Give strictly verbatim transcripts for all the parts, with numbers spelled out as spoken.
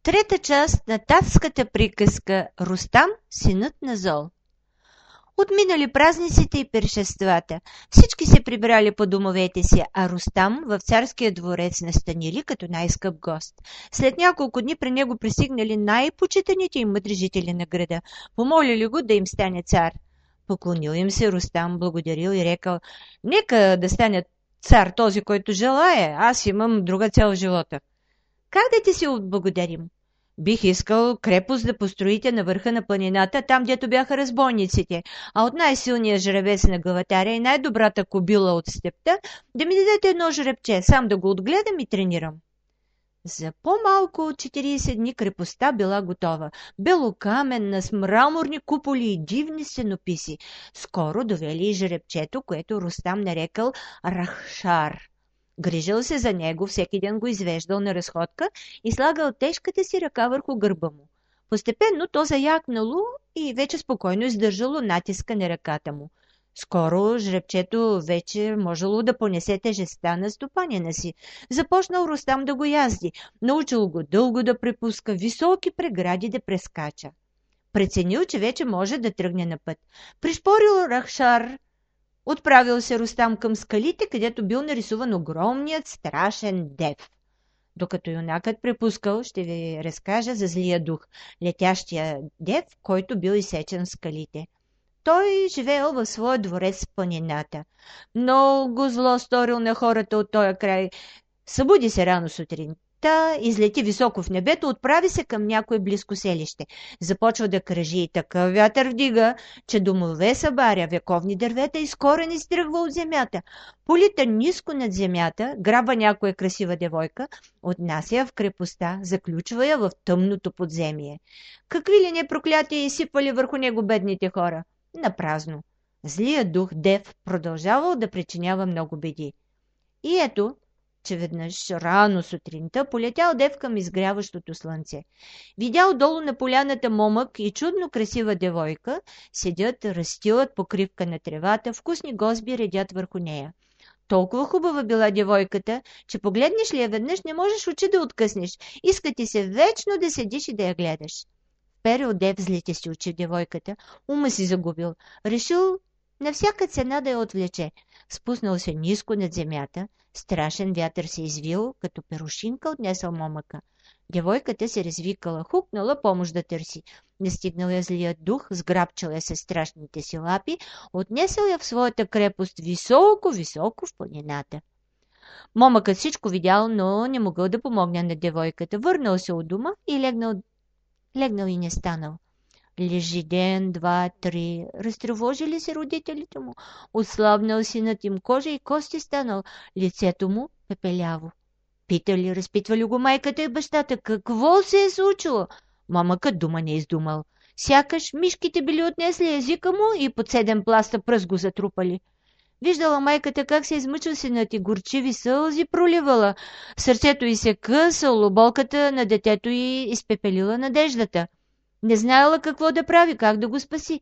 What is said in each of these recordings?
Трета част на татската приказка Рустам, синът на Зол. Отминали празниците и пиршествата. Всички се прибрали по домовете си, а Рустам в царския дворец настанили като най-скъп гост. След няколко дни при него пристигнали най-почитаните и мъдри жители на града. Помолили го да им стане цар. Поклонил им се Рустам, благодарил и рекал: „Нека да стане цар този, който желае. Аз имам друга цел в живота.“ „Как да ти се отблагодарим?“ „Бих искал крепост да построите на върха на планината, там дето бяха разбойниците, а от най-силния жребец на главатаря и най-добрата кобила от степта да ми дадете едно жребче, сам да го отгледам и тренирам.“ За по-малко от четирийсет дни крепостта била готова. Белокаменна, с мраморни куполи и дивни стенописи. Скоро довели и жребчето, което Рустам нарекал Рахшар. Грижил се за него, всеки ден го извеждал на разходка и слагал тежката си ръка върху гърба му. Постепенно то заякнало и вече спокойно издържало натиска на ръката му. Скоро жребчето вече можело да понесе тежестта на стопанина си. Започнал Рустам да го язди, научил го дълго да препуска, високи прегради да прескача. Преценил, че вече може да тръгне на път. Пришпорил Рахшар. Отправил се Рустам към скалите, където бил нарисуван огромният страшен дев. Докато юнакът препускал, ще ви разкажа за злия дух, летящия дев, който бил изсечен в скалите. Той живеел в своя дворец в планината. Много зло сторил на хората от този край. Събуди се рано сутринта, излети високо в небето, отправи се към някое близко селище. Започва да кръжи и такъв вятър вдига, че домове събаря, вековни дървета и с корен изтръгва от земята. Полита ниско над земята, грабва някоя красива девойка, отнася я в крепостта, заключва я в тъмното подземие. Какви ли не проклятия изсипвали върху него бедните хора? Напразно. Злият дух Дев продължавал да причинява много беди. И ето, че веднъж рано сутринта полетял Дев към изгряващото слънце. Видял долу на поляната момък и чудно красива девойка, седят, разстилат покривка на тревата, вкусни гозби редят върху нея. Толкова хубава била девойката, че погледнеш ли я веднъж, не можеш очи да откъснеш. Иска ти се вечно да седиш и да я гледаш. Перил Дев злите си очи в девойката, ума си загубил. Решил на всяка цена да я отвлече. Спуснал се ниско над земята, страшен вятър се извил, като перушинка отнесъл момъка. Девойката се развикала, хукнала помощ да търси. Настигнал я злият дух, сграбчал я със страшните си лапи, отнесъл я в своята крепост високо-високо в планината. Момъкът всичко видял, но не могъл да помогне на девойката. Върнал се от дома и легнал, легнал и не станал. Лежи ден, два, три. Разтревожили се родителите му. Отслабнал синът им, кожа и кости станал. Лицето му пепеляво. Питали, разпитвали го майката и бащата. Какво се е случило? Момъкът дума не издумал. Сякаш мишките били отнесли езика му и под седем пласта пръст го затрупали. Виждала майката как се измъчва синът и горчиви сълзи проливала. Сърцето й се късало, болката на детето й изпепелила надеждата. Не знаела какво да прави, как да го спаси.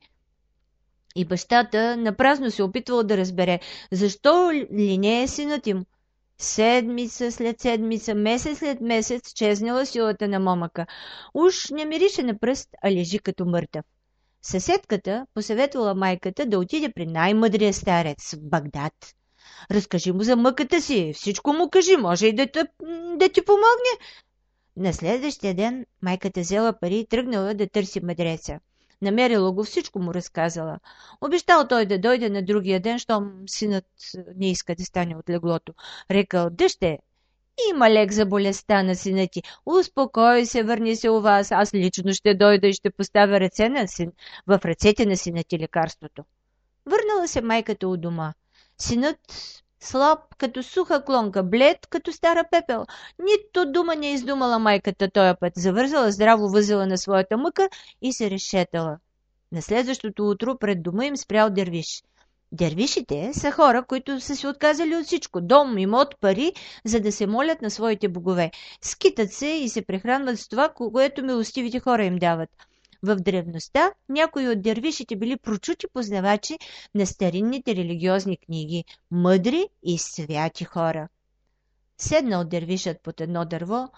И бащата напразно се опитвал да разбере, защо ли не е синът им. Седмица след седмица, месец след месец чезнала силата на момъка. Уж не мирише на пръст, а лежи като мъртъв. Съседката посъветвала майката да отиде при най-мъдрия старец в Багдад. Разкажи му за мъката си, всичко му кажи, може и да, тъп, да ти помогне. На следващия ден майката взела пари и тръгнала да търси мъдреца. Намерила го, всичко му разказала. Обещал той да дойде на другия ден, щом синът не иска да стане от леглото. Рекал: „Дъще, има лек за болестта на сина ти. Успокой се, върни се у вас. Аз лично ще дойда и ще поставя ръце на син... в ръцете на сина ти лекарството.“ Върнала се майката у дома. Синът слаб като суха клонка, блед като стара пепел. Нито дума не издумала майката тоя път. Завързала здраво възела на своята мъка и се решетала. На следващото утро пред дома им спрял дервиш. Дервишите са хора, които са се отказали от всичко – дом, имот, пари, за да се молят на своите богове. Скитат се и се прехранват с това, което милостивите хора им дават. В древността някои от дервишите били прочути познавачи на старинните религиозни книги, мъдри и святи хора. Седнал дервишът под едно дърво,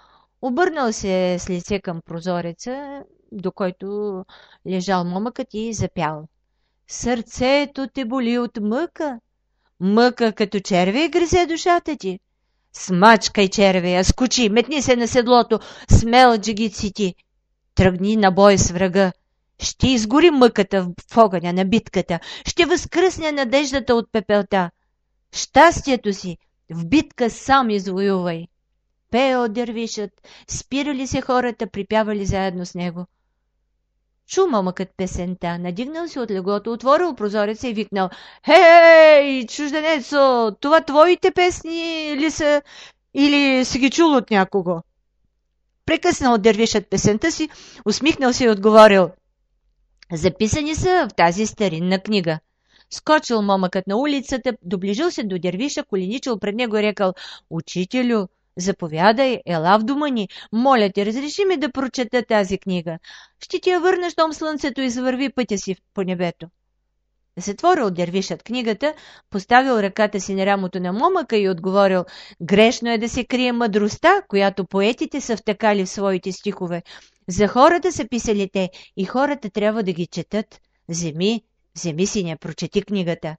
Обърнал се с лице към прозореца, до който лежал момъкът и запял. Сърцето те боли от мъка. Мъка като червей гризе душата ти. Смачкай червея, скочи, метни се на седлото, смел джигит си ти. Тръгни на бой с врага. Ще изгори мъката в огъня на битката, ще възкръсне надеждата от пепелта. Щастието си в битка сам извоювай. Пеел дервишът, спирали се хората, припявали заедно с него. Чу момъкът песента, надигнал се от леглото, отворил прозореца и викнал: „Хей, чужденецо, това твоите песни ли са или си ги чул от някого?“ Прекъснал дервишът песента си, усмихнал се и отговорил: „Записани са в тази старинна книга.“ Скочил момъкът на улицата, доближил се до дервиша, коленичил пред него и рекал: „Учителю, заповядай, ела в дома ни. Моля те, разреши ми да прочета тази книга. Ще ти я върна, щом слънцето извърви пътя си по небето.“ Затворил дервишът книгата, поставил ръката си на рамото на момъка и отговорил: „Грешно е да се крие мъдростта, която поетите са втъкали в своите стихове. За хората са писали те и хората трябва да ги четат. Вземи, вземи си, не прочети книгата.“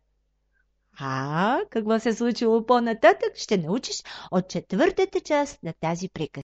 А какво се случило по-нататък, ще научиш от четвъртата част на тази приказка.